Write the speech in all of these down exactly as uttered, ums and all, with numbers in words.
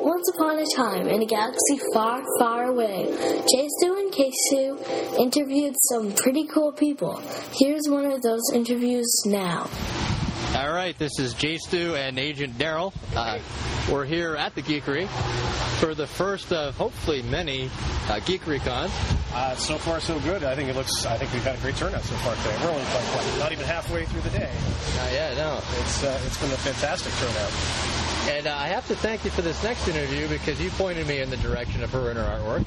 Once upon a time, in a galaxy far, far away, J Stu and K Stu interviewed some pretty cool people. Here's one of those interviews now. All right, this is J Stu and Agent Daryl. Uh, we're here at the Geekery for the first of hopefully many uh, Geekery Cons. Uh, so far, so good. I think it looks. I think we've had a great turnout so far today. We're only like, what, not even halfway through the day. Uh, yeah, no, it's uh, it's been a fantastic turnout. And uh, I have to thank you for this next interview because you pointed me in the direction of her and her artwork.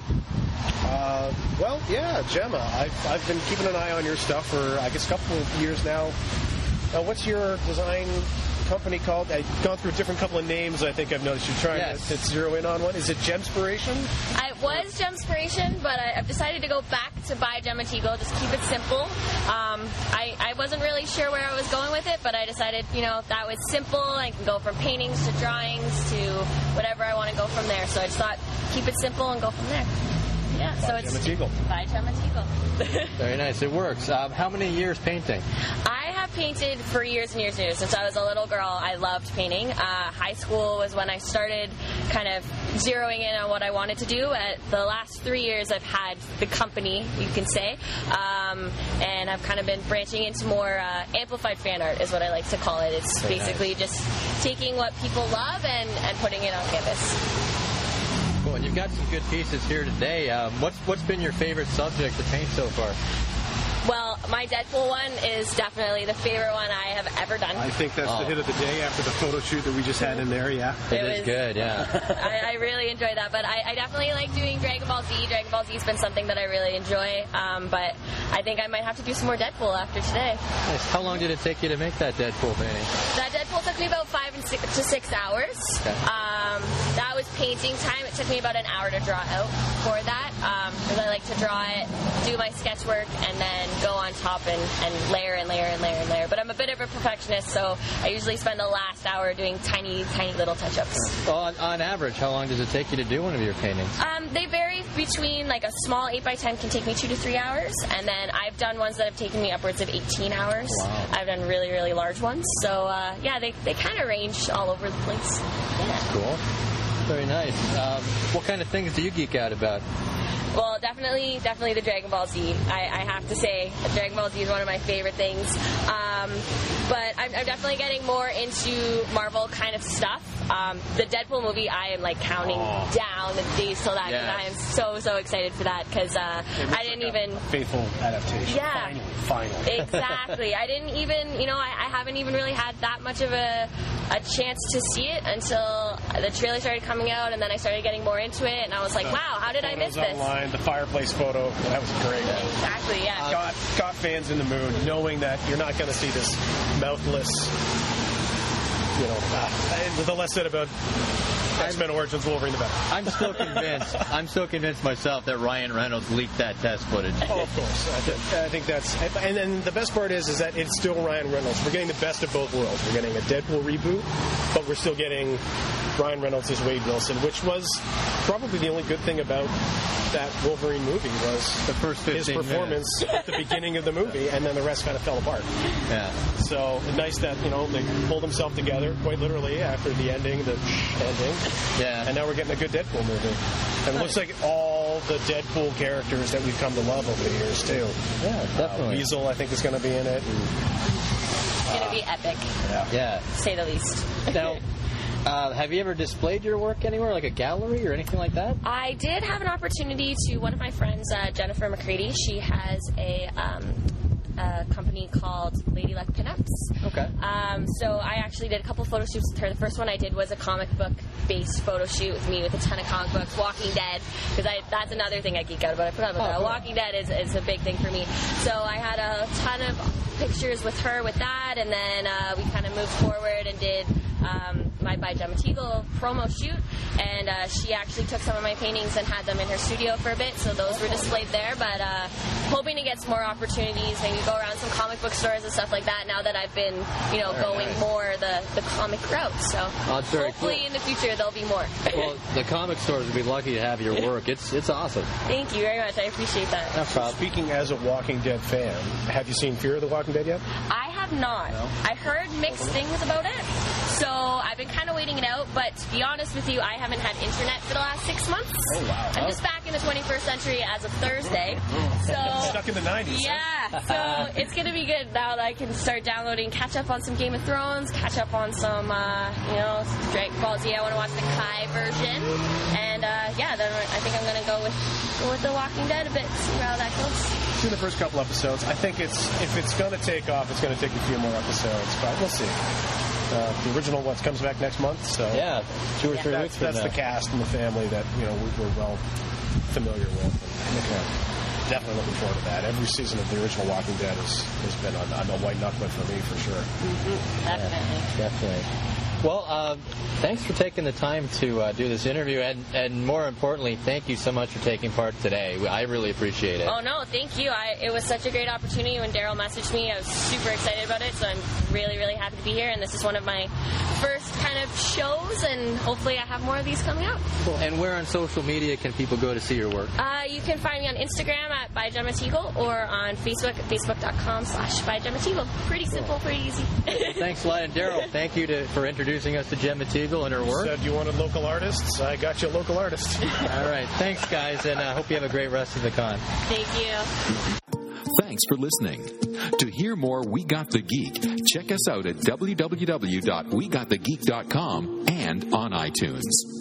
Uh, well, yeah, Gemma. I've I've been keeping an eye on your stuff for I guess a couple of years now. Uh, what's your design company called? I've gone through a different couple of names. I think I've noticed you're trying yes. to, to zero in on one. Is it Gemspiration? I was Gemspiration, but I, I've decided to go back to By Gematego. Just keep it simple. Um, I, I wasn't really sure where I was going with it, but I decided, you know, that was simple. I can go from paintings to drawings to whatever I want to go from there. So I just thought, keep it simple and go from there. Yeah, By so it's Gematego. By Gematego. Very nice. It works. Um, how many years painting? I have painted for years and years and years. Since I was a little girl, I loved painting. Uh, high school was when I started kind of zeroing in on what I wanted to do. At the last three years, I've had the company, you can say, um, and I've kind of been branching into more uh, amplified fan art is what I like to call it. It's Very basically nice. Just taking what people love and, and putting it on canvas. Cool. And you've got some good pieces here today. Um, what's what's been your favorite subject to paint so far? Well, my Deadpool one is definitely the favorite one I have ever done. I think that's oh. the hit of the day after the photo shoot that we just had in there, yeah. It, it is was, good, yeah. I, I really enjoy that, but I, I definitely like doing Dragon Ball Z. Dragon Ball Z has been something that I really enjoy, um, but I think I might have to do some more Deadpool after today. Nice. How long did it take you to make that Deadpool painting? That Deadpool took me about five and six, to six hours. Okay. Um, that was painting time. It took me about an hour to draw out for that, because um, I like to draw it, do my sketch work, and then go on top and and layer and layer and layer and layer. But I'm a bit of a perfectionist, so I usually spend the last hour doing tiny, tiny little touch-ups. Well, on, on average, how long does it take you to do one of your paintings? Um, they vary between, like, a small eight by ten can take me two to three hours, and then I've done ones that have taken me upwards of eighteen hours. Wow. I've done really, really large ones. So, uh, yeah, they, they kind of range all over the place. Yeah. That's cool. Very nice. Um, what kind of things do you geek out about? Well, definitely, definitely the Dragon Ball Z. I, I have to say, Dragon Ball Z is one of my favorite things. Um, but I'm, I'm definitely getting more into Marvel kind of stuff. Um, the Deadpool movie, I am like counting oh. down the days till that because yes. I am so, so excited for that because uh, I didn't like even... A faithful adaptation. Yeah. Finally, finally. Exactly. I didn't even, you know, I, I haven't even really had that much of a, a chance to see it until the trailer started coming out and then I started getting more into it and I was like, wow, how did I miss this? Online, the fireplace photo, that was great. Exactly, yeah. Got, got fans in the mood, knowing that you're not going to see this mouthless, you know, uh, the less said about X-Men Origins Wolverine, the better. I'm still convinced. I'm still convinced myself that Ryan Reynolds leaked that test footage. Oh, of course. I think, I think that's... And then the best part is, is that it's still Ryan Reynolds. We're getting the best of both worlds. We're getting a Deadpool reboot, but we're still getting Ryan Reynolds as Wade Wilson, which was probably the only good thing about that Wolverine movie was the first his performance minutes. at the beginning of the movie, and then the rest kind of fell apart. Yeah. So nice that, you know, they pulled himself together quite literally after the ending, the ending. Yeah. And now we're getting a good Deadpool movie. And it looks like all the Deadpool characters that we've come to love over the years, too. Yeah, definitely. Uh, Weasel, I think, is going to be in it. And, it's going to be epic. Yeah. Yeah. To say the least. Now, uh, have you ever displayed your work anywhere, like a gallery or anything like that? I did have an opportunity to, one of my friends, uh, Jennifer McCready, she has a... Um, a company called Lady Luck Pinups. Okay. Um, so I actually did a couple photo shoots with her. The first one I did was a comic book based photo shoot with me with a ton of comic books, Walking Dead, because I that's another thing I geek out about. I forgot about oh, that. cool. Walking Dead is, is a big thing for me. So I had a ton of pictures with her with that, and then uh, we kind of moved forward and did um, my By Gematego promo shoot, and uh, she actually took some of my paintings and had them in her studio for a bit, so those were displayed there, but uh, hoping to get some more opportunities, maybe go around some comic book stores and stuff like that now that I've been, you know, very going nice. more the, the comic route, so oh, hopefully cool. in the future there'll be more. Well, the comic stores would be lucky to have your work. It's it's awesome. Thank you very much. I appreciate that. No problem. Speaking as a Walking Dead fan, have you seen Fear of the Walking Dead yet? I have not. No? I heard mixed things about it. So I've been kind of waiting it out, but to be honest with you, I haven't had internet for the last six months. Oh, wow. I'm just back in the twenty-first century as of Thursday. So Stuck in the nineties. yeah, so it's going to be good now that I can start downloading, catch up on some Game of Thrones, catch up on some, uh, you know, Dragon Ball Z. I want to watch the Kai version. And, uh, yeah, then I think I'm going to go with go with The Walking Dead a bit, see how that goes. See the first couple episodes. I think it's if it's going to take off, it's going to take a few more episodes, but we'll see. Uh, the original what comes back next month, so Yeah, two or Yeah. three that's, weeks from that's now. the cast and the family that you know we- we're well familiar with. And, uh, definitely looking forward to that. Every season of the original Walking Dead has, has been on, on a white knuckler for me for sure. Definitely. Definitely. Well, uh, thanks for taking the time to uh, do this interview, and, and more importantly, thank you so much for taking part today. I really appreciate it. Oh, no, thank you. I, it was such a great opportunity. When Daryl messaged me, I was super excited about it, so I'm really, really happy to be here. And this is one of my first kind of shows, and hopefully I have more of these coming up. And where on social media can people go to see your work? Uh, you can find me on Instagram at by Gemma Teagle or on Facebook at facebook.com slash by Gemma Teagle. Pretty simple, pretty easy. Thanks a lot, and Daryl, thank you to, for introducing us to Gemma Teagle and her work. Said you wanted local artists. I got you a local artist. All right, thanks, guys, and I uh, hope you have a great rest of the con. Thank you. Thanks for listening. To hear more We Got the Geek, check us out at w w w dot we got the geek dot com and on iTunes.